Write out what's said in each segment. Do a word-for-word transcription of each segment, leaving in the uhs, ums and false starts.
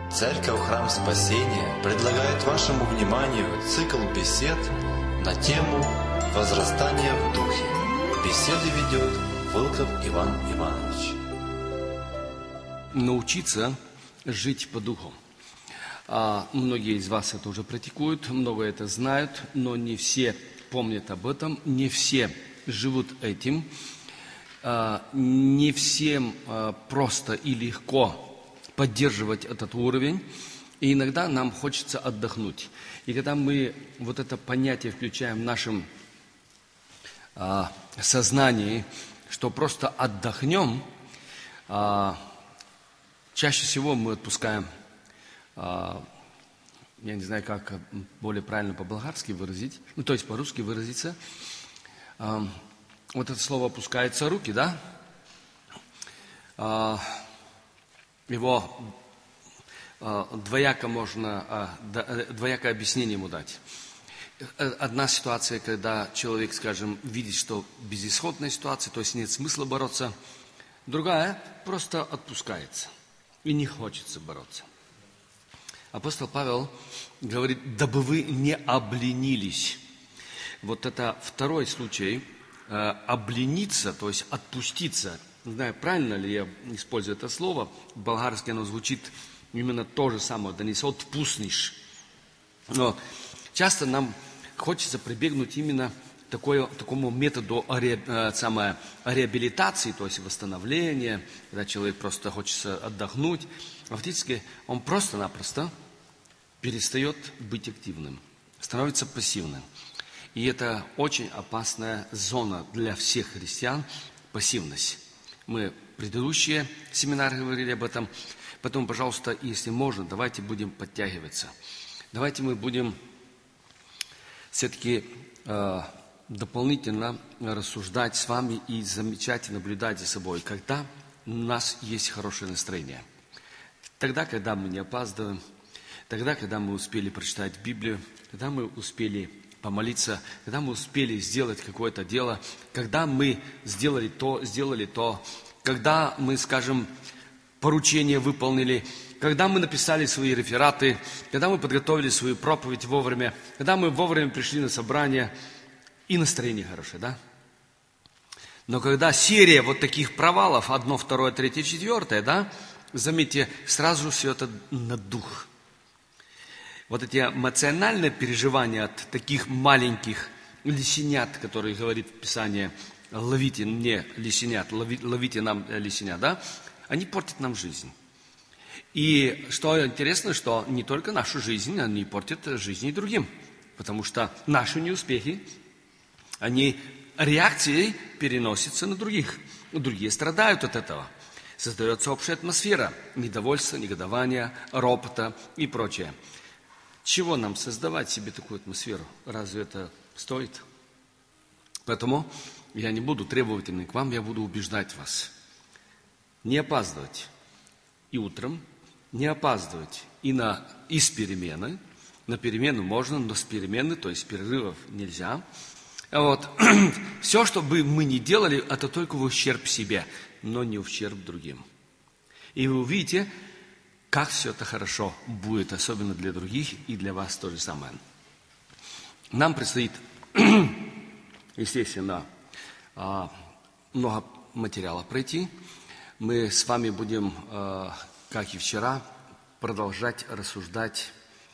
Церковь Храм Спасения предлагает вашему вниманию цикл бесед на тему «Возрастание в Духе». Беседы ведет Волков Иван Иванович. Научиться жить по Духу. А многие из вас это уже практикуют, много это знают, но не все помнят об этом, не все живут этим, а, не всем а, просто и легко поддерживать этот уровень, и иногда нам хочется отдохнуть. И когда мы вот это понятие включаем в нашем а, сознании, что просто отдохнем, а, чаще всего мы отпускаем, а, я не знаю, как более правильно по-болгарски выразить, ну, то есть по-русски выразиться, а, вот это слово «опускаются руки», да? А, его а, двояко можно, а, двоякое объяснение ему дать. Одна ситуация, когда человек, скажем, видит, что безысходная ситуация, то есть нет смысла бороться. Другая просто отпускается и не хочется бороться. Апостол Павел говорит, дабы вы не обленились. Вот это второй случай, э, облениться, то есть отпуститься. Не знаю, правильно ли я использую это слово, болгарски оно звучит именно то же самое, да не отпуснешь. Но часто нам хочется прибегнуть именно к такой, такому методу ре, э, самое, реабилитации, то есть восстановления, когда человек просто хочется отдохнуть. Фактически он просто-напросто перестает быть активным, становится пассивным. И это очень опасная зона для всех христиан – пассивность. Мы в предыдущие семинары говорили об этом. Поэтому, пожалуйста, если можно, давайте будем подтягиваться. Давайте мы будем все-таки э, дополнительно рассуждать с вами и замечать, наблюдать за собой, когда у нас есть хорошее настроение. Тогда, когда мы не опаздываем, тогда, когда мы успели прочитать Библию, когда мы успели помолиться, когда мы успели сделать какое-то дело, когда мы сделали то, сделали то, когда мы, скажем, поручение выполнили, когда мы написали свои рефераты, когда мы подготовили свою проповедь вовремя, когда мы вовремя пришли на собрание, и настроение хорошее, да? Но когда серия вот таких провалов, одно, второе, третье, четвертое, да, заметьте, сразу все это на дух. Вот эти эмоциональные переживания от таких маленьких лисенят, которые говорит Писание, ловите мне лисенят, лови, ловите нам лисенят, да, они портят нам жизнь. И что интересно, что не только нашу жизнь, они портят жизнь и другим. Потому что наши неуспехи, они реакцией переносятся на других. Другие страдают от этого. Создается общая атмосфера недовольства, негодования, ропота и прочее. Чего нам создавать себе такую атмосферу? Разве это стоит? Поэтому я не буду требовательным к вам, я буду убеждать вас. Не опаздывать и утром, не опаздывать и, на, и с перемены. На перемену можно, но с перемены, то есть перерывов нельзя. Вот. Все, что бы мы ни делали, это только в ущерб себе, но не в ущерб другим. И вы увидите, как все это хорошо будет, особенно для других и для вас то же самое. Нам предстоит, естественно, много материала пройти. Мы с вами будем, как и вчера, продолжать рассуждать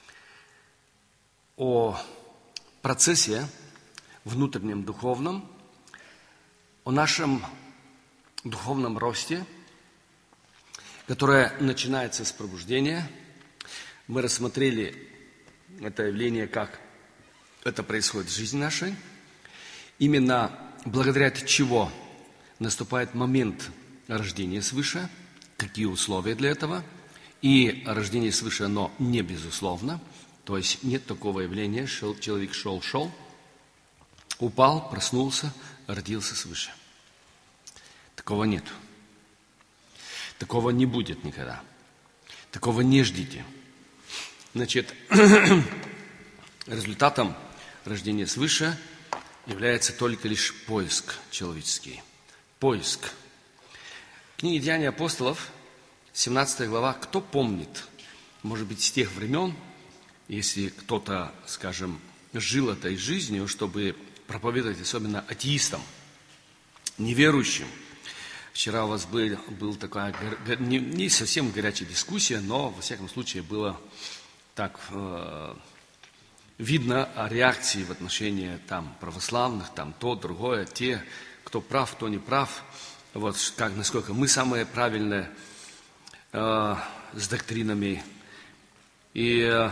о процессе внутреннем духовном, о нашем духовном росте, которое начинается с пробуждения. Мы рассмотрели это явление, как это происходит в жизни нашей. Именно благодаря чего наступает момент рождения свыше, какие условия для этого. И рождение свыше, оно не безусловно. То есть нет такого явления, что человек шел-шел, упал, проснулся, родился свыше. Такого нет. Такого не будет никогда. Такого не ждите. Значит, результатом рождения свыше является только лишь поиск человеческий. Поиск. В книге «Деяния апостолов», семнадцатая глава, кто помнит, может быть, с тех времен, если кто-то, скажем, жил этой жизнью, чтобы проповедовать особенно атеистам, неверующим. Вчера у вас был, был такая, не, не совсем горячая дискуссия, но, во всяком случае, было так э, видно о реакции в отношении там, православных, там то, другое, те, кто прав, кто не прав. Вот как, насколько мы самые правильные э, с доктринами. И э,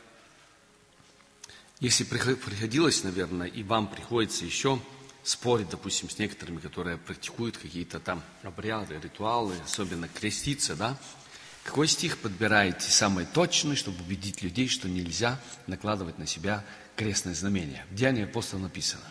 если приходилось, наверное, и вам приходится еще спорить, допустим, с некоторыми, которые практикуют какие-то там обряды, ритуалы, особенно креститься, да, какой стих подбираете самый точный, чтобы убедить людей, что нельзя накладывать на себя крестное знамение? В Деянии апостола написано.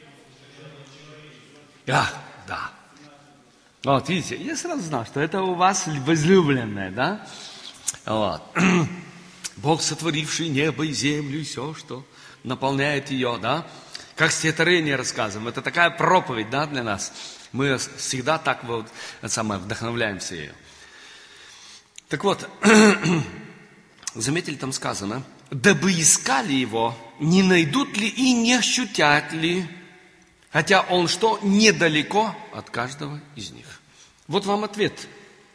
А, да. Вот, видите, я сразу знал, что это у вас возлюбленное, да? Вот. Бог, сотворивший небо и землю, и все, что наполняет ее, да? Как стихотворение рассказываем. Это такая проповедь, да, для нас. Мы всегда так вот, самое, вдохновляемся ею. Так вот, заметили, там сказано, дабы искали его, не найдут ли и не ощутят ли, хотя он что, недалеко от каждого из них. Вот вам ответ.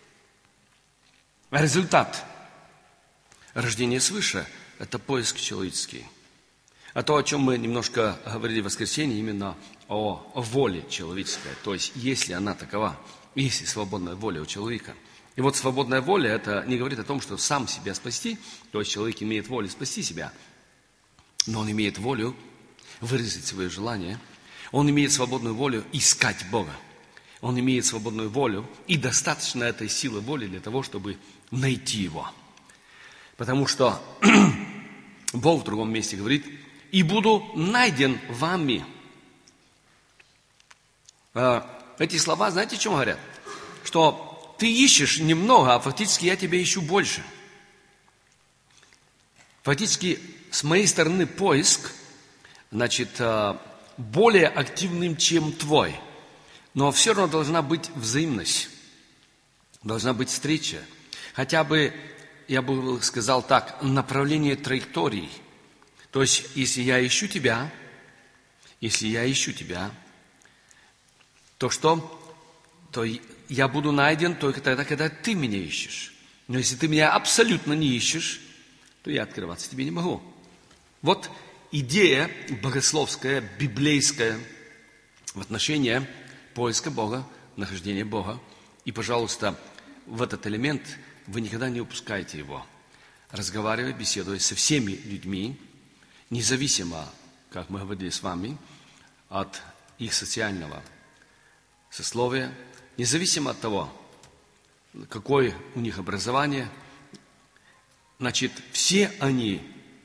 Результат. Рождение свыше – это поиск человеческий. А то, о чем мы немножко говорили в воскресенье, именно о, о воле человеческой. То есть, если она такова, если свободная воля у человека. И вот свободная воля, это не говорит о том, что сам себя спасти, то есть человек имеет волю спасти себя, но он имеет волю выразить свои желания, он имеет свободную волю искать Бога, он имеет свободную волю, и достаточно этой силы воли для того, чтобы найти Его. Потому что Бог в другом месте говорит, «И буду найден вами». Эти слова, знаете, о чем говорят? Что ты ищешь немного, а фактически я тебя ищу больше. Фактически, с моей стороны, поиск, значит, более активным, чем твой. Но все равно должна быть взаимность, должна быть встреча. Хотя бы, я бы сказал так, направление траектории. То есть, если я ищу тебя, если я ищу тебя, то что? То я буду найден только тогда, когда ты меня ищешь. Но если ты меня абсолютно не ищешь, то я открываться тебе не могу. Вот идея богословская, библейская в отношении поиска Бога, нахождения Бога. И, пожалуйста, в этот элемент вы никогда не упускайте его. Разговаривая, беседуя со всеми людьми, независимо, как мы говорили с вами, от их социального сословия, независимо от того, какое у них образование, значит, все они,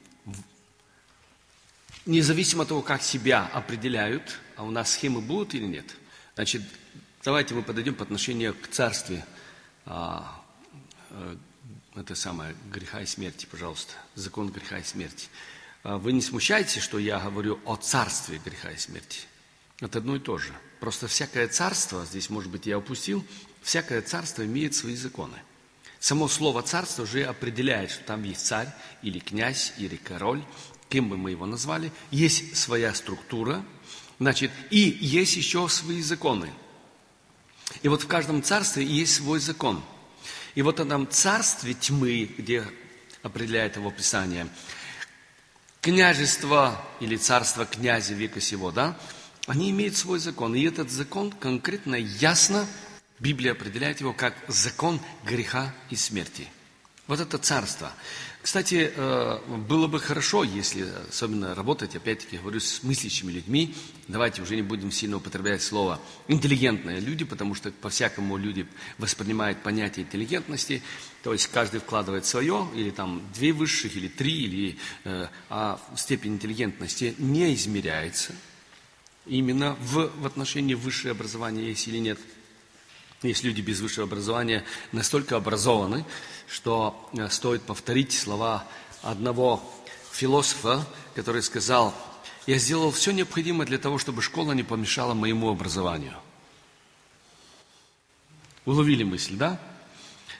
независимо от того, как себя определяют, а у нас схемы будут или нет, значит, давайте мы подойдем по отношению к царству, а, а, это самое, греха и смерти, пожалуйста, закон греха и смерти. А вы не смущаетесь, что я говорю о царстве греха и смерти? Это одно и то же. Просто всякое царство, здесь, может быть, я упустил, всякое царство имеет свои законы. Само слово царство уже определяет, что там есть царь, или князь, или король, кем бы мы его назвали. Есть своя структура, значит, и есть еще свои законы. И вот в каждом царстве есть свой закон. И вот в этом царстве тьмы, где определяет его Писание, княжество или царство князя века сего, да, они имеют свой закон. И этот закон конкретно, ясно, Библия определяет его как закон греха и смерти. Вот это царство. Кстати, было бы хорошо, если особенно работать, опять-таки, говорю, с мыслящими людьми. Давайте уже не будем сильно употреблять слово «интеллигентные люди», потому что по-всякому люди воспринимают понятие интеллигентности. То есть каждый вкладывает свое, или там две высших, или три, или, а степень интеллигентности не измеряется. Именно в, в отношении высшего образования есть или нет. Есть люди без высшего образования настолько образованы, что стоит повторить слова одного философа, который сказал, я сделал все необходимое для того, чтобы школа не помешала моему образованию. Уловили мысль, да?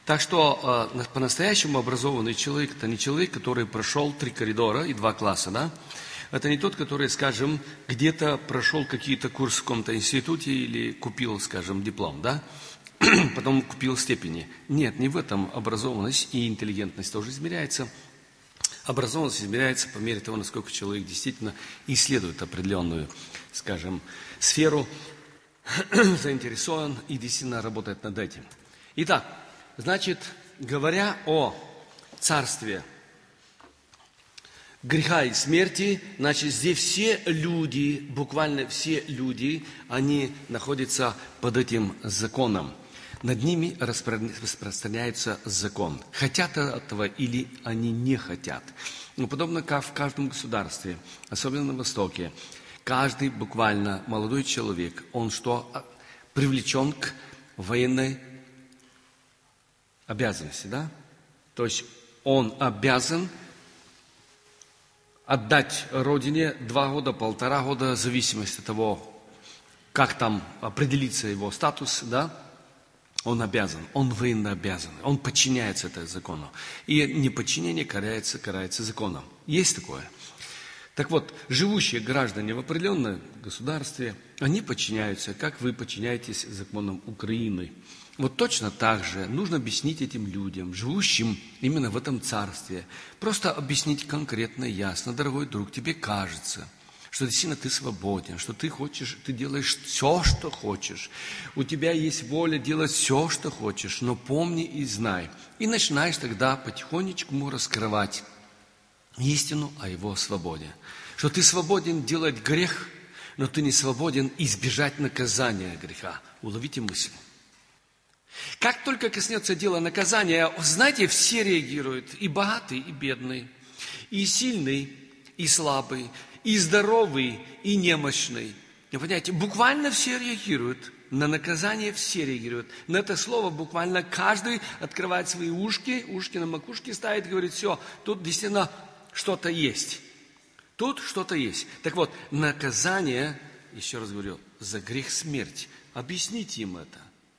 Так что э, по-настоящему образованный человек – это не человек, который прошел три коридора и два класса, да? Это не тот, который, скажем, где-то прошел какие-то курсы в каком-то институте или купил, скажем, диплом, да? Потом купил степени. Нет, не в этом образованность и интеллигентность тоже измеряется. Образованность измеряется по мере того, насколько человек действительно исследует определенную, скажем, сферу, заинтересован и действительно работает над этим. Итак, значит, говоря о царстве греха и смерти, значит, здесь все люди, буквально все люди, они находятся под этим законом. Над ними распространяется закон. Хотят этого или они не хотят. Но подобно как в каждом государстве, особенно на Востоке, каждый буквально молодой человек, он что? Привлечен к военной обязанности, да? То есть он обязан отдать Родине два года, полтора года, в зависимости от того, как там определится его статус, да? Он обязан, он военно обязан, он подчиняется этому закону. И неподчинение карается, карается законом. Есть такое. Так вот, живущие граждане в определенном государстве, они подчиняются, как вы подчиняетесь законам Украины. Вот точно так же нужно объяснить этим людям, живущим именно в этом царстве, просто объяснить конкретно и ясно: дорогой друг, тебе кажется, что действительно ты свободен, что ты хочешь, ты делаешь все, что хочешь. У тебя есть воля делать все, что хочешь, но помни и знай. И начинаешь тогда потихонечку раскрывать истину о его свободе. Что ты свободен делать грех, но ты не свободен избежать наказания греха. Уловите мысль. Как только коснется дела наказания, знаете, все реагируют. И богатый, и бедный, и сильный, и слабый, и здоровый, и немощный. Вы понимаете, буквально все реагируют. На наказание все реагируют. На это слово буквально каждый открывает свои ушки, ушки на макушке ставит и говорит: все, тут действительно что-то есть. Тут что-то есть. Так вот, наказание, еще раз говорю, за грех смерть. Объясните им это.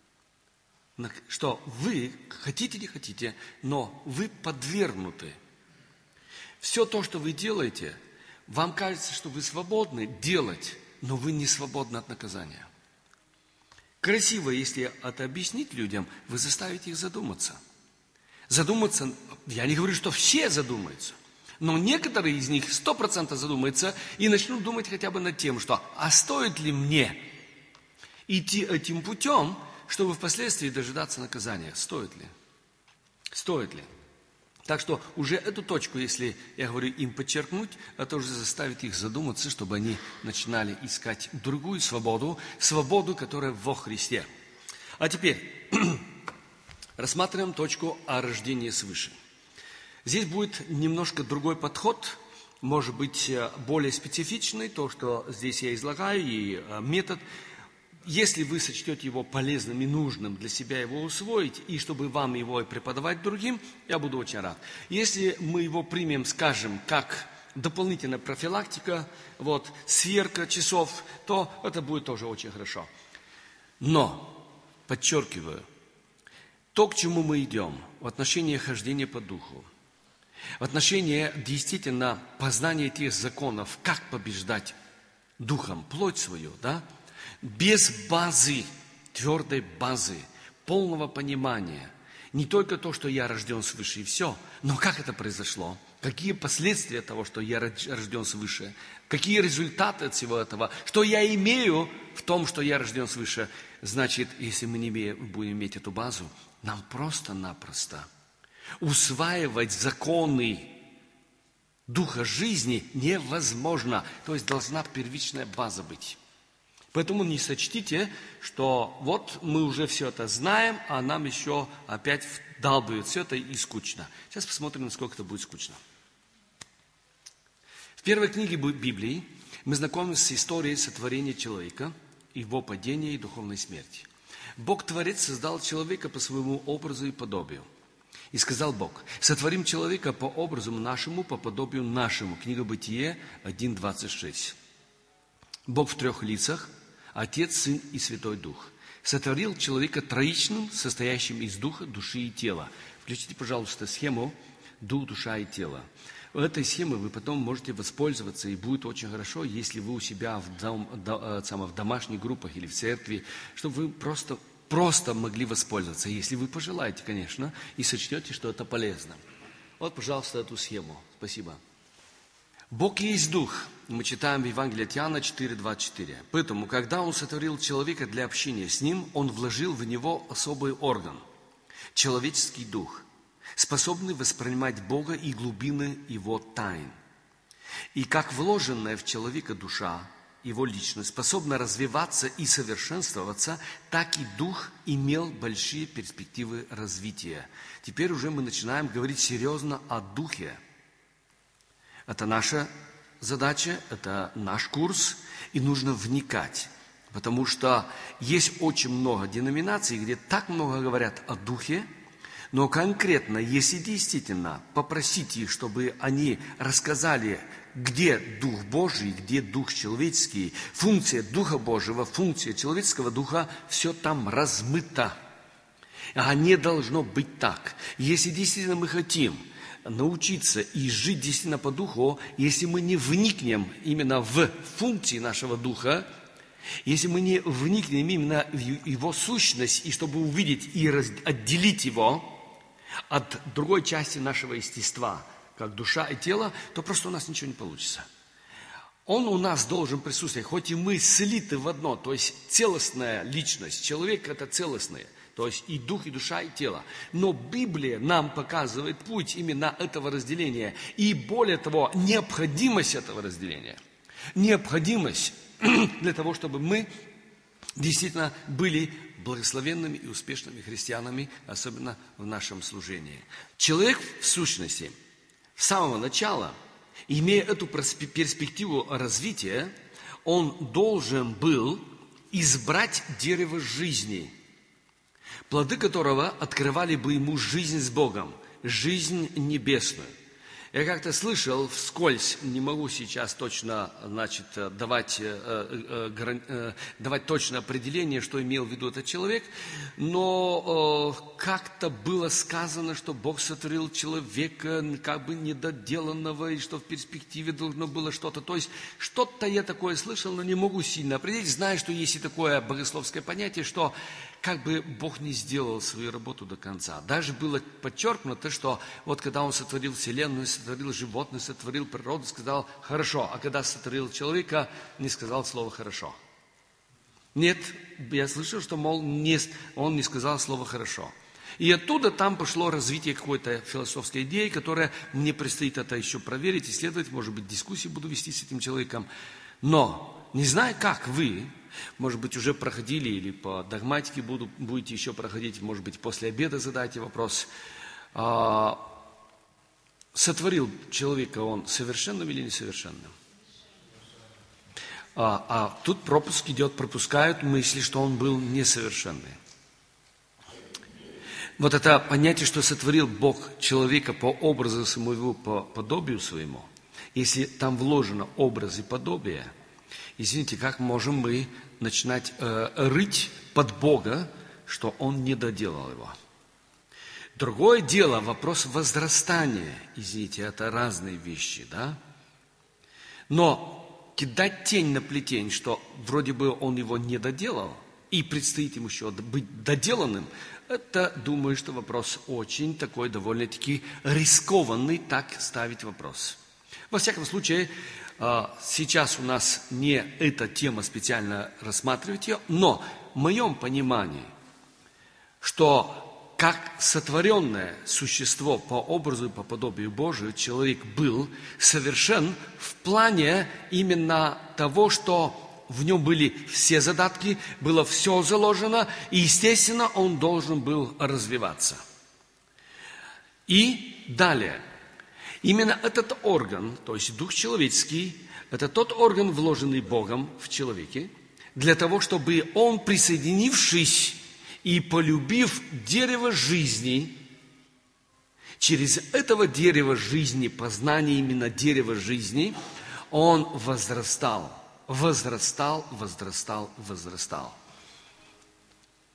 Что вы, хотите не хотите, но вы подвергнуты. Все то, что вы делаете, вам кажется, что вы свободны делать, но вы не свободны от наказания. Красиво, если это объяснить людям, вы заставите их задуматься. Задуматься, я не говорю, что все задумаются, но некоторые из них сто процентов задумаются и начнут думать хотя бы над тем, что а стоит ли мне идти этим путем, чтобы впоследствии дожидаться наказания? Стоит ли? Стоит ли? Так что уже эту точку, если я говорю им подчеркнуть, это уже заставит их задуматься, чтобы они начинали искать другую свободу, свободу, которая во Христе. А теперь рассматриваем точку о рождении свыше. Здесь будет немножко другой подход, может быть более специфичный, то, что здесь я излагаю, и метод. Если вы сочтете его полезным и нужным для себя его усвоить, и чтобы вам его и преподавать другим, я буду очень рад. Если мы его примем, скажем, как дополнительная профилактика, вот, сверка часов, то это будет тоже очень хорошо. Но, подчеркиваю, то, к чему мы идем в отношении хождения по духу, в отношении действительно познания тех законов, как побеждать духом плоть свою, да, без базы, твердой базы, полного понимания. Не только то, что я рожден свыше и все, но как это произошло, какие последствия того, что я рожден свыше, какие результаты от всего этого, что я имею в том, что я рожден свыше. Значит, если мы не будем иметь эту базу, нам просто-напросто усваивать законы духа жизни невозможно. То есть должна первичная база быть. Поэтому не сочтите, что вот мы уже все это знаем, а нам еще опять вдалбливают все это и скучно. Сейчас посмотрим, насколько это будет скучно. В первой книге Библии мы знакомимся с историей сотворения человека, его падения и духовной смерти. Бог-творец создал человека по своему образу и подобию. И сказал Бог: сотворим человека по образу нашему, по подобию нашему. Книга Бытие один двадцать шесть. Бог в трех лицах: Отец, Сын и Святой Дух. сотворил человека троичным, состоящим из духа, души и тела. Включите, пожалуйста, схему дух, душа и тело. В этой схеме вы потом можете воспользоваться, и будет очень хорошо, если вы у себя в, дом, до, в домашних группах или в церкви, чтобы вы просто, просто могли воспользоваться, если вы пожелаете, конечно, и сочтете, что это полезно. Вот, пожалуйста, эту схему. Спасибо. Бог есть Дух. Мы читаем в Евангелии от Иоанна четыре двадцать четыре. Поэтому, когда Он сотворил человека для общения с Ним, Он вложил в него особый орган – человеческий дух, способный воспринимать Бога и глубины Его тайн. И как вложенная в человека душа, его личность, способна развиваться и совершенствоваться, так и дух имел большие перспективы развития. Теперь уже мы начинаем говорить серьезно о духе. Это наша задача, это наш курс, и нужно вникать. Потому что есть очень много деноминаций, где так много говорят о духе, но конкретно, если действительно попросить их, чтобы они рассказали, где Дух Божий, где Дух человеческий, функция Духа Божьего, функция человеческого духа, все там размыто. А не должно быть так. Если действительно мы хотим научиться и жить действительно по духу, если мы не вникнем именно в функции нашего духа, если мы не вникнем именно в его сущность, и чтобы увидеть и отделить его от другой части нашего естества, как душа и тело, то просто у нас ничего не получится. Он у нас должен присутствовать, хоть и мы слиты в одно, то есть целостная личность. Человек – это целостное. То есть и дух, и душа, и тело. Но Библия нам показывает путь именно этого разделения. И более того, необходимость этого разделения. Необходимость для того, чтобы мы действительно были благословенными и успешными христианами, особенно в нашем служении. Человек в сущности, с самого начала, имея эту перспективу развития, он должен был избрать дерево жизни, плоды которого открывали бы ему жизнь с Богом, жизнь небесную. Я как-то слышал вскользь, не могу сейчас точно, значит, давать, э, э, э, давать точное определение, что имел в виду этот человек, но э, как-то было сказано, что Бог сотворил человека как бы недоделанного, и что в перспективе должно было что-то. То есть что-то я такое слышал, но не могу сильно определить. Знаю, что есть и такое богословское понятие, что как бы Бог не сделал свою работу до конца. Даже было подчеркнуто, что вот когда Он сотворил вселенную, сотворил животных, сотворил природу, сказал «хорошо», а когда сотворил человека, не сказал слово «хорошо». Нет, я слышал, что, мол, не, Он не сказал слово «хорошо». И оттуда там пошло развитие какой-то философской идеи, которая мне предстоит это еще проверить, исследовать, может быть, дискуссии буду вести с этим человеком. Но, не знаю, как вы, может быть, уже проходили или по догматике буду, будете еще проходить, может быть, после обеда задайте вопрос. А, сотворил человека он совершенным или несовершенным? А, а тут пропуск идет, пропускают мысли, что он был несовершенный. Вот это понятие, что сотворил Бог человека по образу своему, по подобию своему, если там вложено образ и подобие, извините, как можем мы начинать э, рыть под Бога, что Он не доделал его? Другое дело, вопрос возрастания. Извините, это разные вещи, да? Но кидать тень на плетень, что вроде бы он его не доделал, и предстоит ему еще быть доделанным, это, думаю, что вопрос очень такой довольно-таки рискованный, так ставить вопрос. Во всяком случае, сейчас у нас не эта тема специально рассматривать ее, но в моем понимании, что как сотворенное существо по образу и по подобию Божию, человек был совершен в плане именно того, что в нем были все задатки, было все заложено, и, естественно, он должен был развиваться. И далее. Именно этот орган, то есть дух человеческий, это тот орган, вложенный Богом в человеке, для того, чтобы он, присоединившись и полюбив дерево жизни, через этого дерева жизни, познание именно дерева жизни, он возрастал, возрастал, возрастал, возрастал.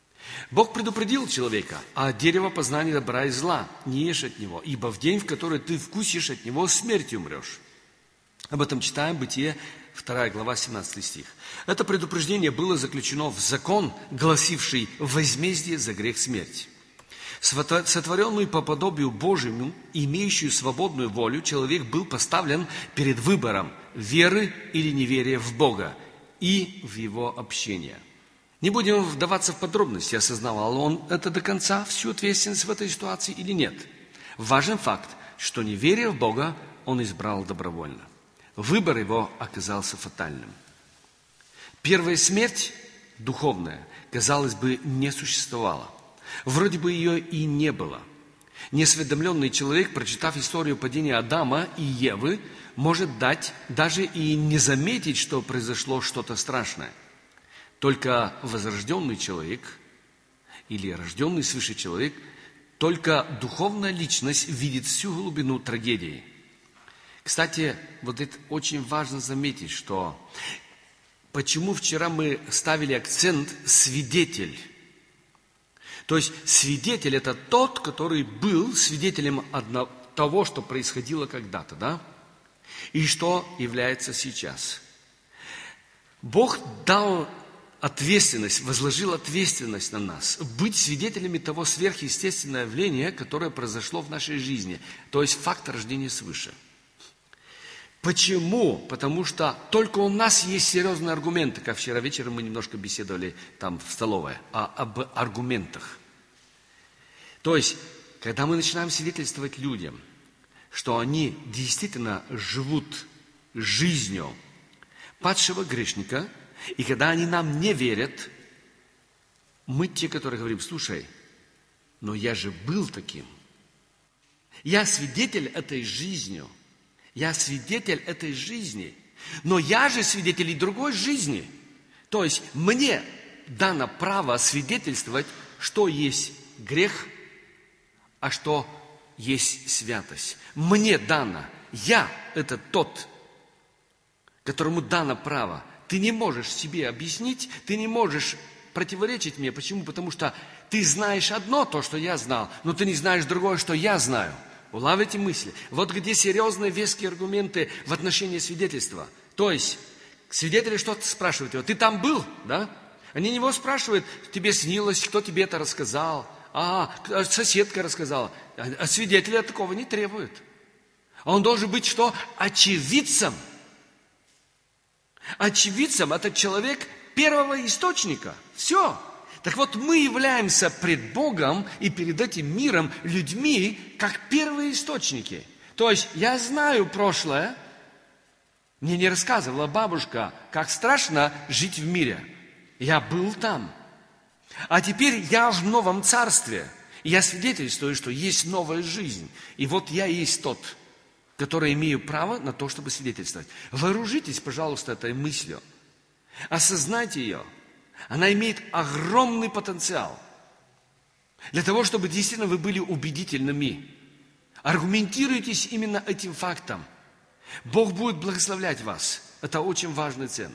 Бог предупредил человека: а дерево познания добра и зла не ешь от него, ибо в день, в который ты вкусишь от него, смертью умрешь. Об этом читаем Бытие, вторая глава, семнадцатый стих. Это предупреждение было заключено в закон, гласивший возмездие за грех смерть. Сотворенный по подобию Божьему, имеющую свободную волю, человек был поставлен перед выбором веры или неверия в Бога и в Его общение. Не будем вдаваться в подробности, осознавал он это до конца, всю ответственность в этой ситуации или нет. Важен факт, что неверие в Бога он избрал добровольно. Выбор его оказался фатальным. Первая смерть, духовная, казалось бы, не существовала. Вроде бы ее и не было. Неосведомленный человек, прочитав историю падения Адама и Евы, может дать, даже и не заметить, что произошло что-то страшное. Только возрожденный человек или рожденный свыше человек, только духовная личность видит всю глубину трагедии. Кстати, вот это очень важно заметить, что почему вчера мы ставили акцент «свидетель». То есть свидетель – это тот, который был свидетелем одного, того, что происходило когда-то, да? И что является сейчас. Бог дал ответственность, возложил ответственность на нас, быть свидетелями того сверхъестественного явления, которое произошло в нашей жизни, то есть факт рождения свыше. Почему? Потому что только у нас есть серьезные аргументы, как вчера вечером мы немножко беседовали там в столовой, а, об аргументах. То есть, когда мы начинаем свидетельствовать людям, что они действительно живут жизнью падшего грешника, и когда они нам не верят, мы те, которые говорим: слушай, но я же был таким. Я свидетель этой жизни. Я свидетель этой жизни. Но я же свидетель и другой жизни. То есть мне дано право свидетельствовать, что есть грех, а что есть святость. Мне дано. Я – это тот, которому дано право. Ты не можешь себе объяснить, ты не можешь противоречить мне. Почему? Потому что ты знаешь одно, то, что я знал, но ты не знаешь другое, что я знаю. Улавите мысли. Вот где серьезные веские аргументы в отношении свидетельства. То есть, свидетели что-то спрашивают его. Ты там был, да? Они него спрашивают: тебе снилось, кто тебе это рассказал? А, соседка рассказала. А свидетеля такого не требуют. Он должен быть что? Очевидцем. Очевидцем – это человек первого источника. Все. Так вот, мы являемся пред Богом и перед этим миром людьми, как первые источники. То есть, я знаю прошлое. Мне не рассказывала бабушка, как страшно жить в мире. Я был там. А теперь я в новом царстве. И я свидетельствую, что есть новая жизнь. И вот я есть тот, который имею право на то, чтобы свидетельствовать. Вооружитесь, пожалуйста, этой мыслью. Осознайте ее. Она имеет огромный потенциал. Для того, чтобы действительно вы были убедительными. Аргументируйтесь именно этим фактом. Бог будет благословлять вас. Это очень важно и ценно.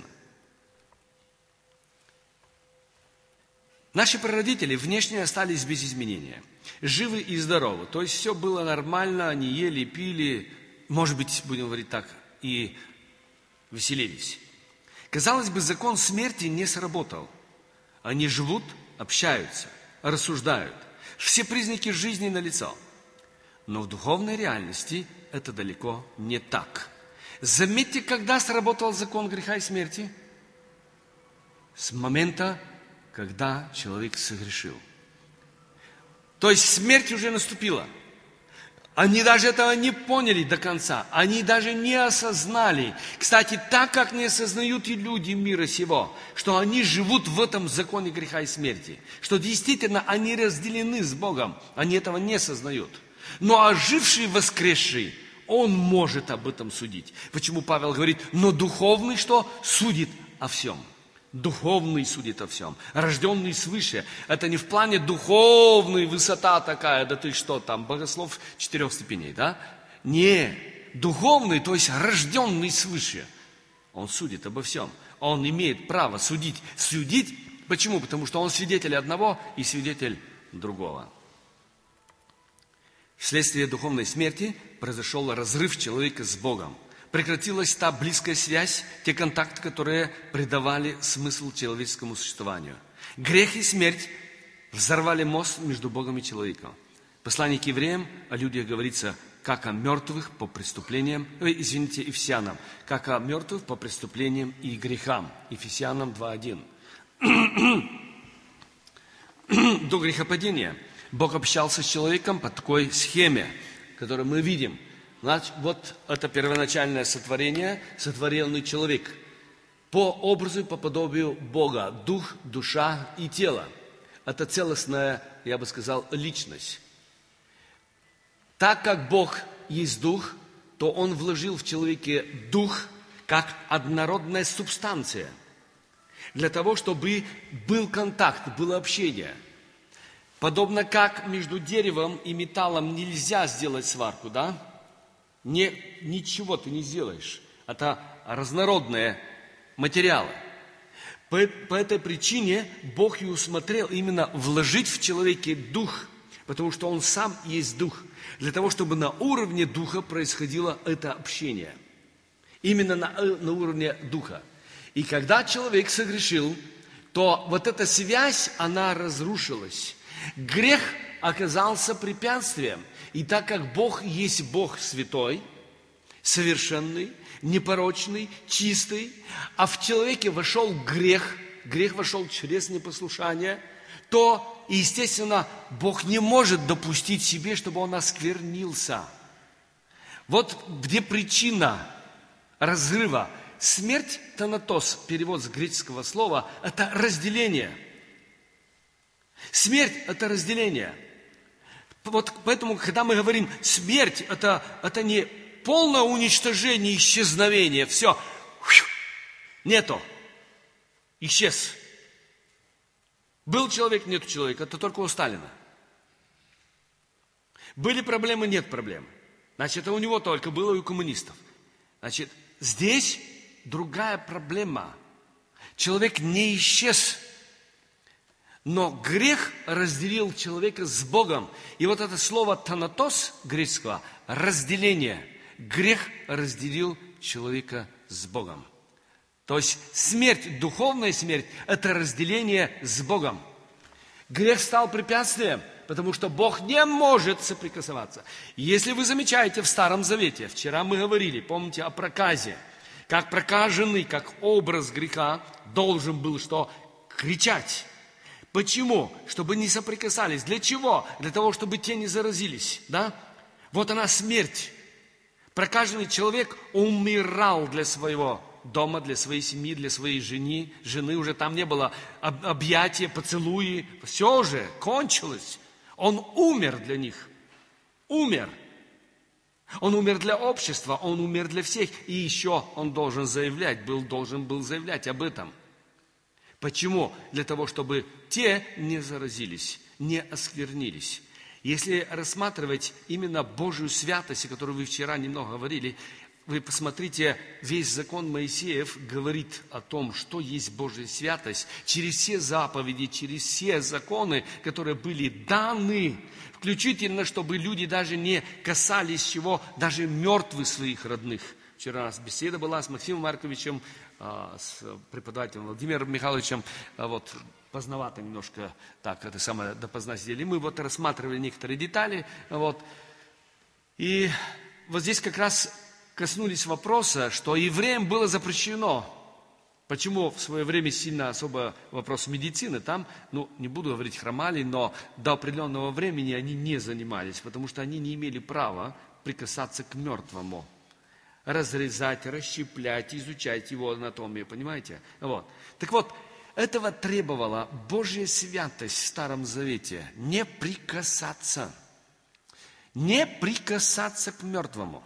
Наши прародители внешне остались без изменения. Живы и здоровы. То есть все было нормально, они ели, пили, может быть, будем говорить так, и веселились. Казалось бы, закон смерти не сработал. Они живут, общаются, рассуждают. Все признаки жизни налицо. Но в духовной реальности это далеко не так. Заметьте, когда сработал закон греха и смерти? С момента, когда человек согрешил. То есть смерть уже наступила. Они даже этого не поняли до конца. Они даже не осознали. Кстати, так как не осознают и люди мира сего, что они живут в этом законе греха и смерти, что действительно они разделены с Богом, они этого не осознают. Но оживший, воскресший, он может об этом судить. Почему Павел говорит: но духовный что? Судит о всем. Духовный судит о всем. Рожденный свыше. Это не в плане духовной высота такая, да ты что там, богослов четырех степеней, да? Не, духовный, то есть рожденный свыше. Он судит обо всем. Он имеет право судить. Судить Почему? Потому что он свидетель одного и свидетель другого. Вследствие духовной смерти произошел разрыв человека с Богом. Прекратилась та близкая связь, те контакты, которые придавали смысл человеческому существованию. Грех и смерть взорвали мост между Богом и человеком. В послании к евреям о людях говорится, как о мертвых по преступлениям, э, извините, Ефесянам, как о мертвых по преступлениям и грехам. Ефесянам два один. До грехопадения Бог общался с человеком по такой схеме, которую мы видим. Значит, вот это первоначальное сотворение, сотворенный человек. По образу и по подобию Бога. Дух, душа и тело. Это целостная, я бы сказал, личность. Так как Бог есть дух, то Он вложил в человеке дух как однородная субстанция. Для того, чтобы был контакт, было общение. Подобно как между деревом и металлом нельзя сделать сварку, да? Не, ничего ты не сделаешь. Это разнородные материалы. По, по этой причине Бог и усмотрел именно вложить в человеке дух, потому что Он сам есть дух, для того, чтобы на уровне духа происходило это общение. Именно на, на уровне духа. И когда человек согрешил, то вот эта связь, она разрушилась. Грех оказался препятствием. И так как Бог есть Бог святой, совершенный, непорочный, чистый, а в человеке вошел грех, грех вошел через непослушание, то, естественно, Бог не может допустить себе, чтобы он осквернился. Вот где причина разрыва. Смерть, танатос, перевод с греческого слова, это разделение. Смерть – это разделение. Вот поэтому, когда мы говорим смерть, это, это не полное уничтожение, исчезновение. Все, нету, исчез. Был человек, нет человека, это только у Сталина. Были проблемы, нет проблем. Значит, это у него только было и у коммунистов. Значит, здесь другая проблема. Человек не исчез. Но грех разделил человека с Богом. И вот это слово «танатос» греческого – разделение. Грех разделил человека с Богом. То есть смерть, духовная смерть – это разделение с Богом. Грех стал препятствием, потому что Бог не может соприкасаться. Если вы замечаете в Старом Завете, вчера мы говорили, помните о проказе, как прокаженный, как образ греха должен был что? Кричать. Почему? Чтобы не соприкасались. Для чего? Для того, чтобы те не заразились. Да? Вот она смерть. Прокаженный человек умирал для своего дома, для своей семьи, для своей жены. Жены уже там не было объятия, поцелуи. Все уже кончилось. Он умер для них. Умер. Он умер для общества, он умер для всех. И еще он должен заявлять, был, должен был заявлять об этом. Почему? Для того, чтобы те не заразились, не осквернились. Если рассматривать именно Божью святость, о которой вы вчера немного говорили, вы посмотрите, весь закон Моисеев говорит о том, что есть Божья святость. Через все заповеди, через все законы, которые были даны, включительно, чтобы люди даже не касались чего, даже мертвых своих родных. Вчера у нас беседа была с Максимом Марковичем, с преподавателем Владимиром Михайловичем, вот, поздновато немножко, так, это самое, допоздна сидели. Мы вот рассматривали некоторые детали, вот, и вот здесь как раз коснулись вопроса, что евреям было запрещено. Почему в свое время сильно особо вопрос медицины там, ну, не буду говорить, хромали, но до определенного времени они не занимались, потому что они не имели права прикасаться к мертвому. Разрезать, расщеплять, изучать его анатомию, понимаете? Вот. Так вот, этого требовала Божья святость в Старом Завете. Не прикасаться. Не прикасаться к мертвому.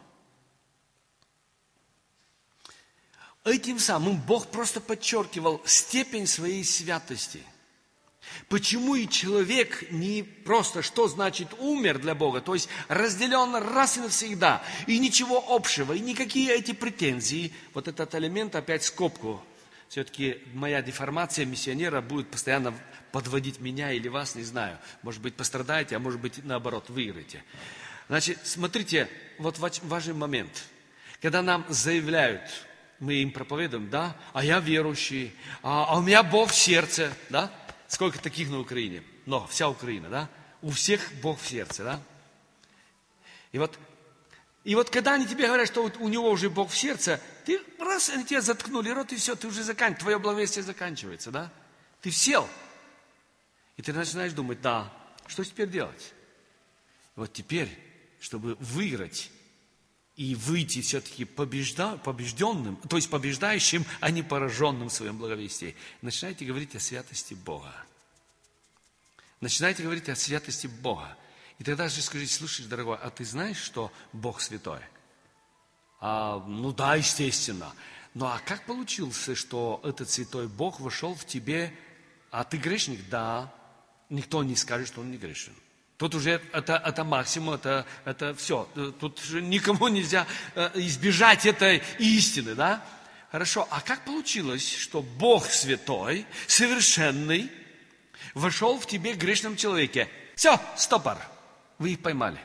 Этим самым Бог просто подчеркивал степень своей святости. Почему и человек не просто, что значит умер для Бога, то есть разделен раз и навсегда, и ничего общего, и никакие эти претензии, вот этот элемент, опять скобку все-таки моя деформация миссионера будет постоянно подводить меня или вас, не знаю. Может быть, пострадаете, а может быть, наоборот, выиграете. Значит, смотрите, вот важный момент. Когда нам заявляют, мы им проповедуем, да, а я верующий, а, а у меня Бог в сердце, да? Сколько таких на Украине? Много, вся Украина, да? У всех Бог в сердце, да? И вот, и вот когда они тебе говорят, что вот у него уже Бог в сердце, ты раз, они тебе заткнули рот, и все, ты уже заканчиваешь, твое благовестие заканчивается, да? Ты сел. И ты начинаешь думать, да, что теперь делать? Вот теперь, чтобы выиграть и выйти все-таки побежда, побежденным, то есть побеждающим, а не пораженным в своем благовестии, начинайте говорить о святости Бога. Начинайте говорить о святости Бога. И тогда же скажите, слушай, дорогой, а ты знаешь, что Бог святой? А, ну да, естественно. Ну а как получилось, что этот святой Бог вошел в тебе, а ты грешник? Да. Никто не скажет, что он не грешен. Тут уже это, это максимум, это, это все. Тут уже никому нельзя избежать этой истины, да? Хорошо, а как получилось, что Бог святой, совершенный, вошел в тебе грешном человеке? Все, стопор, вы их поймали.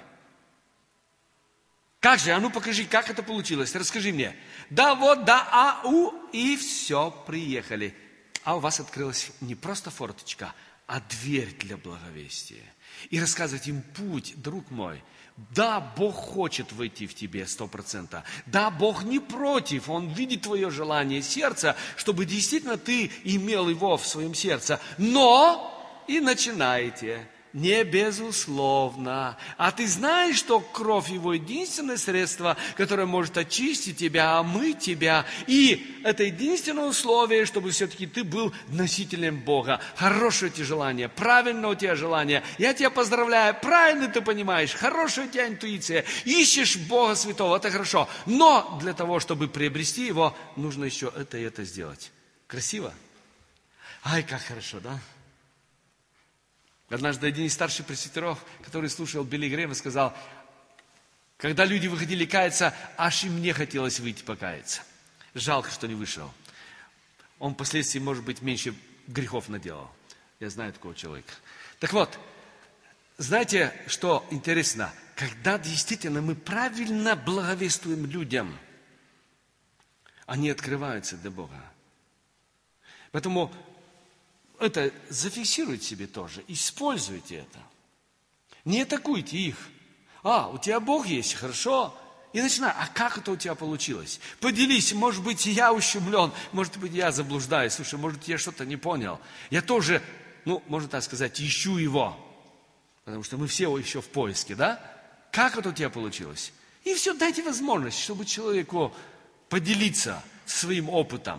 Как же? А ну покажи, как это получилось, расскажи мне. Да вот, да, а, у, и все, приехали. А у вас открылась не просто форточка, а дверь для благовестия. И рассказывать им путь, друг мой. Да, Бог хочет войти в тебе сто процентов. Да, Бог не против. Он видит твое желание сердца, чтобы действительно ты имел его в своем сердце. Но и начинаете. Не безусловно. А ты знаешь, что кровь его единственное средство, которое может очистить тебя, омыть тебя. И это единственное условие, чтобы все-таки ты был носителем Бога. Хорошее у тебя желание, правильное у тебя желание. Я тебя поздравляю, правильно ты понимаешь, хорошая у тебя интуиция. Ищешь Бога Святого, это хорошо. Но для того, чтобы приобрести его, нужно еще это и это сделать. Красиво? Ай, как хорошо, да? Однажды один из старших пресвитеров, который слушал Билли Грэма, сказал, когда люди выходили каяться, аж и мне хотелось выйти покаяться. Жалко, что не вышел. Он впоследствии, может быть, меньше грехов наделал. Я знаю такого человека. Так вот, знаете, что интересно? Когда действительно мы правильно благовествуем людям, они открываются для Бога. Поэтому это зафиксируйте себе тоже, используйте это. Не атакуйте их. А, у тебя Бог есть, хорошо. И начинай, а как это у тебя получилось? Поделись, может быть, я ущемлен, может быть, я заблуждаюсь. Слушай, может, я что-то не понял. Я тоже, ну, можно так сказать, ищу его. Потому что мы все еще в поиске, да? Как это у тебя получилось? И все, дайте возможность, чтобы человеку поделиться своим опытом.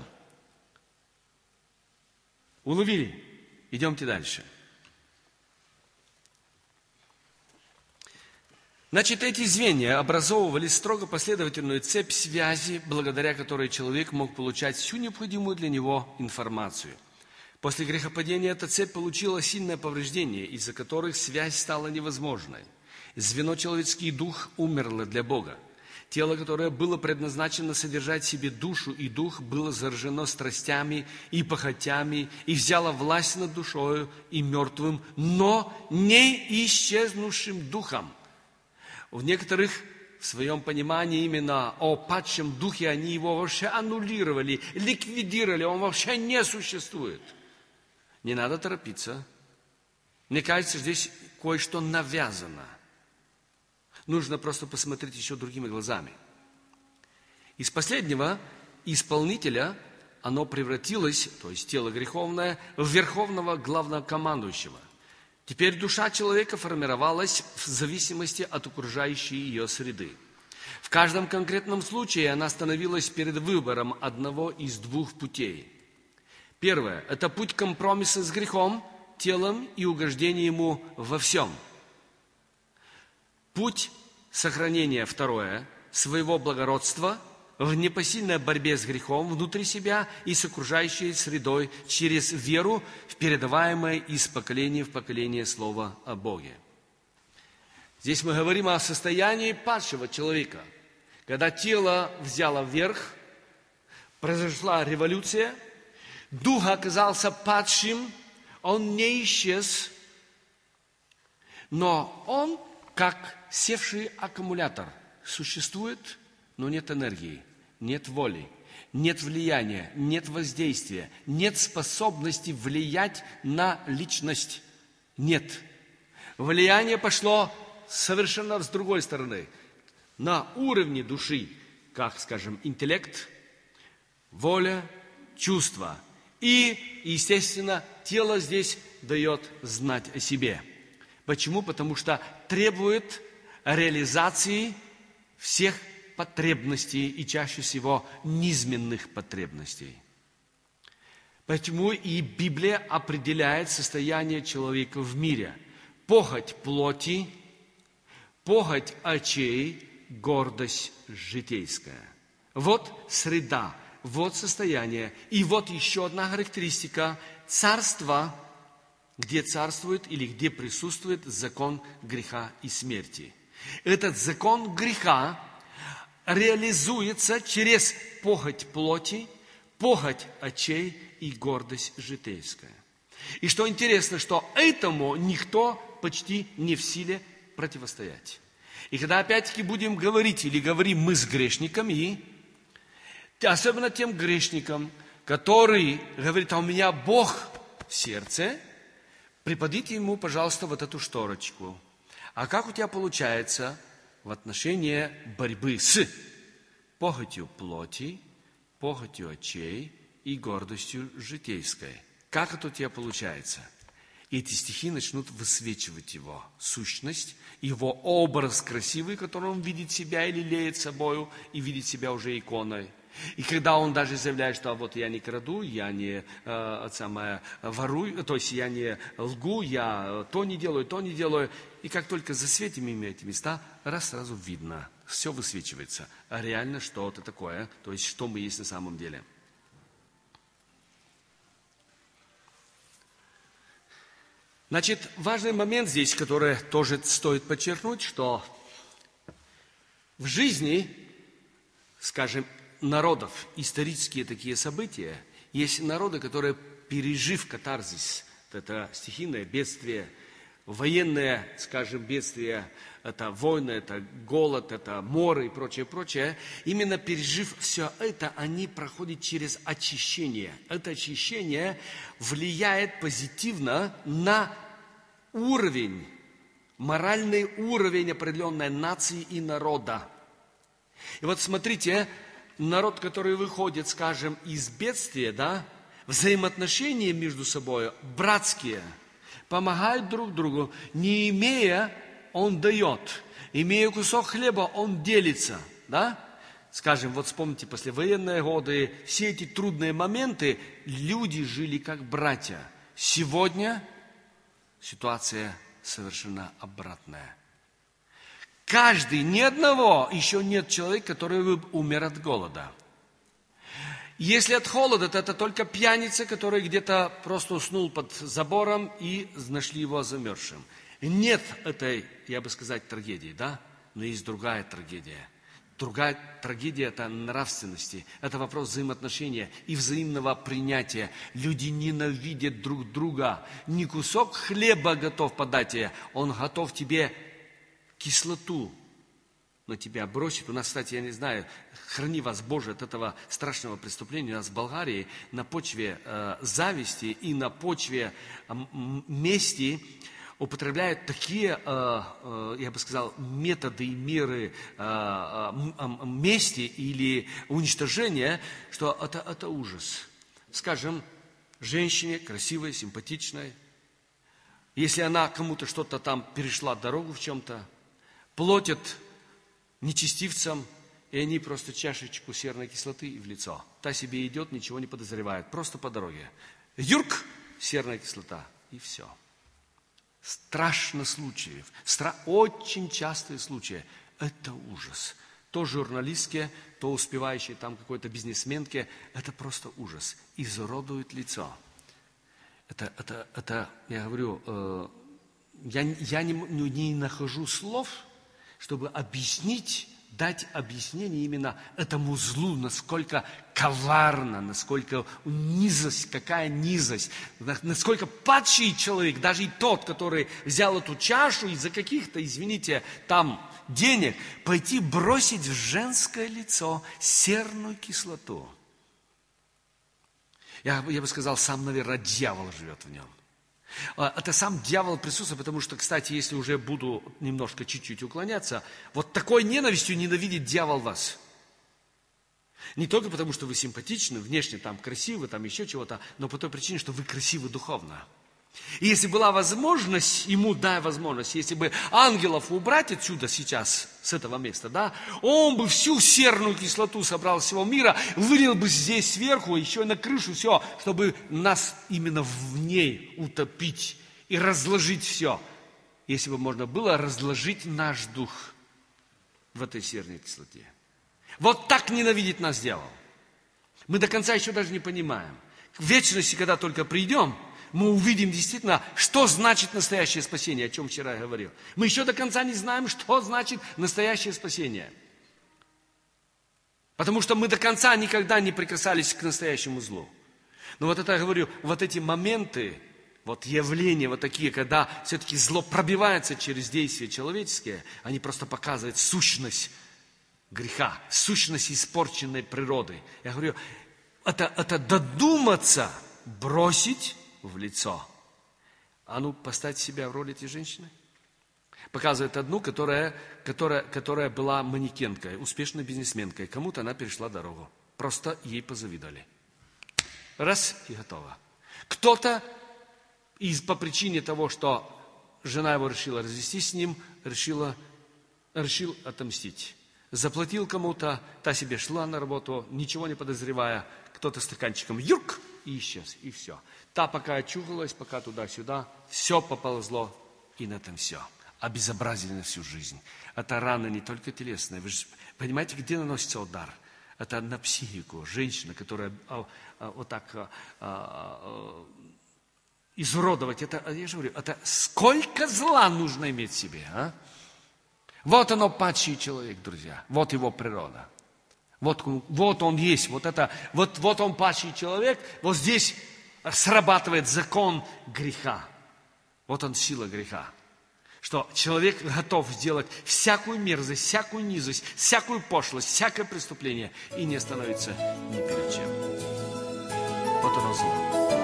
Уловили? Идемте дальше. Значит, эти звенья образовывали строго последовательную цепь связи, благодаря которой человек мог получать всю необходимую для него информацию. После грехопадения эта цепь получила сильное повреждение, из-за которых связь стала невозможной. Звено человеческий дух умерло для Бога. Тело, которое было предназначено содержать в себе душу и дух, было заражено страстями и похотями и взяло власть над душою и мертвым, но не исчезнувшим духом. В некоторых, в своем понимании именно о падшем духе, они его вообще аннулировали, ликвидировали, он вообще не существует. Не надо торопиться. Мне кажется, здесь кое-что навязано. Нужно просто посмотреть еще другими глазами. Из последнего исполнителя оно превратилось, то есть тело греховное, в верховного главнокомандующего. Теперь душа человека формировалась в зависимости от окружающей ее среды. В каждом конкретном случае она становилась перед выбором одного из двух путей. Первое – это путь компромисса с грехом, телом и угождения ему во всем. Путь сохранения, второе, своего благородства в непосильной борьбе с грехом внутри себя и с окружающей средой через веру в передаваемое из поколения в поколение Слово о Боге. Здесь мы говорим о состоянии падшего человека, когда тело взяло вверх, произошла революция, Дух оказался падшим, он не исчез, но он, как севший аккумулятор, существует, но нет энергии, нет воли, нет влияния, нет воздействия, нет способности влиять на личность. Нет. Влияние пошло совершенно с другой стороны. На уровне души, как, скажем, интеллект, воля, чувства. И, естественно, тело здесь дает знать о себе. Почему? Потому что требует реализации всех потребностей и чаще всего низменных потребностей. Почему и Библия определяет состояние человека в мире. Похоть плоти, похоть очей, гордость житейская. Вот среда, вот состояние. И вот еще одна характеристика царства, где царствует или где присутствует закон греха и смерти. Этот закон греха реализуется через похоть плоти, похоть очей и гордость житейская. И что интересно, что этому никто почти не в силе противостоять. И когда опять-таки будем говорить, или говорим мы с грешниками, особенно тем грешникам, который говорит, а у меня Бог в сердце, преподите ему, пожалуйста, вот эту шторочку. А как у тебя получается в отношении борьбы с похотью плоти, похотью очей и гордостью житейской? Как это у тебя получается? И эти стихи начнут высвечивать его сущность, его образ красивый, которым он видит себя или леет собою, и видит себя уже иконой. И когда он даже заявляет, что а вот я не краду, я не э, самое, ворую, то есть я не лгу, я то не делаю, то не делаю. И как только засветим ими эти места, раз сразу видно, все высвечивается. А реально что это такое, то есть что мы есть на самом деле. Значит, важный момент здесь, который тоже стоит подчеркнуть, что в жизни, скажем, народов, исторические такие события, есть народы, которые, пережив катарзис, это стихийное бедствие, военное, скажем, бедствие, это войны, это голод, это море и прочее, прочее, именно пережив все это, они проходят через очищение. Это очищение влияет позитивно на уровень, моральный уровень определенной нации и народа. И вот смотрите, народ, который выходит, скажем, из бедствия, да, взаимоотношения между собой братские, помогают друг другу, не имея, он дает, имея кусок хлеба, он делится, да? Скажем, вот вспомните, послевоенные годы, все эти трудные моменты, люди жили как братья. Сегодня ситуация совершенно обратная. Каждый, ни одного, еще нет человека, который умер от голода. Если от холода, то это только пьяница, который где-то просто уснул под забором и нашли его замерзшим. Нет этой, я бы сказать, трагедии, да? Но есть другая трагедия. Другая трагедия – это нравственности, это вопрос взаимоотношения и взаимного принятия. Люди ненавидят друг друга. Не кусок хлеба готов подать тебе, он готов тебе кислоту на тебя бросит. У нас, кстати, я не знаю, храни вас, Боже, от этого страшного преступления. У нас в Болгарии на почве э, зависти и на почве э, мести употребляют такие, э, э, я бы сказал, методы и меры э, э, мести или уничтожения, что это, это ужас. Скажем, женщине красивой, симпатичной, если она кому-то что-то там перешла дорогу в чем-то, платят нечестивцам, и они просто чашечку серной кислоты и в лицо. Та себе идет, ничего не подозревает, просто по дороге. Юрк, серная кислота, и все. Страшно случаев, стра... очень частые случаи. Это ужас. То журналистке, то успевающие там какой-то бизнесменке, это просто ужас. Изуродует лицо. Это, это, это я говорю, э, я, я не, не нахожу слов, чтобы объяснить дать объяснение именно этому злу, насколько коварно, насколько низость, какая низость, насколько падший человек, даже и тот, который взял эту чашу из-за каких-то, извините, там денег, пойти бросить в женское лицо серную кислоту. Я, я бы сказал, сам, наверное, дьявол живет в нем. Это сам дьявол присутствует, потому что, кстати, если уже буду немножко чуть-чуть уклоняться, вот такой ненавистью ненавидит дьявол вас. Не только потому, что вы симпатичны, внешне там красивы, там еще чего-то, но по той причине, что вы красивы духовно. И если была возможность, ему дай возможность, если бы ангелов убрать отсюда сейчас, с этого места, да, он бы всю серную кислоту собрал всего мира, вылил бы здесь сверху, еще и на крышу все, чтобы нас именно в ней утопить и разложить все. Если бы можно было разложить наш дух в этой серной кислоте. Вот так ненавидит нас дьявол. Мы до конца еще даже не понимаем. В вечности, когда только придем, мы увидим действительно, что значит настоящее спасение, о чем вчера я говорил. Мы еще до конца не знаем, что значит настоящее спасение. Потому что мы до конца никогда не прикасались к настоящему злу. Но вот это я говорю, вот эти моменты, вот явления вот такие, когда все-таки зло пробивается через действия человеческие, они просто показывают сущность греха, сущность испорченной природы. Я говорю, это, это додуматься, бросить в лицо. А ну, поставьте себя в роль этой женщины. Показывает одну, которая, которая, которая была манекенкой, успешной бизнесменкой. Кому-то она перешла дорогу. Просто ей позавидовали. Раз и готово. Кто-то из, по причине того, что жена его решила развестись с ним, решила, решил отомстить. Заплатил кому-то, та себе шла на работу, ничего не подозревая, кто-то стаканчиком юрк и исчез, и все. Та пока очухалась, пока туда-сюда, все поползло, и на этом все. Обезобразили на всю жизнь. Это рана не только телесная. Вы же понимаете, где наносится удар? Это на психику. Женщина, которая а, а, вот так а, а, изуродовать, это, я же говорю, это сколько зла нужно иметь в себе, а? Вот оно, падший человек, друзья. Вот его природа. Вот, вот он есть, вот, это, вот, вот он падший человек, вот здесь срабатывает закон греха. Вот он, сила греха. Что человек готов сделать всякую мерзость, всякую низость, всякую пошлость, всякое преступление и не остановится ни перед чем. Вот оно зло.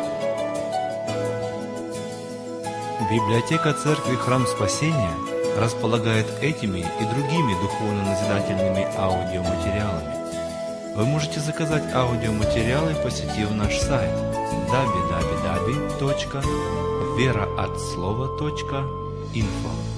Библиотека Церкви Храм Спасения располагает этими и другими духовно-назидательными аудиоматериалами. Вы можете заказать аудиоматериалы, посетив наш сайт дабл ю дабл ю дабл ю точка вера от слова точка инфо.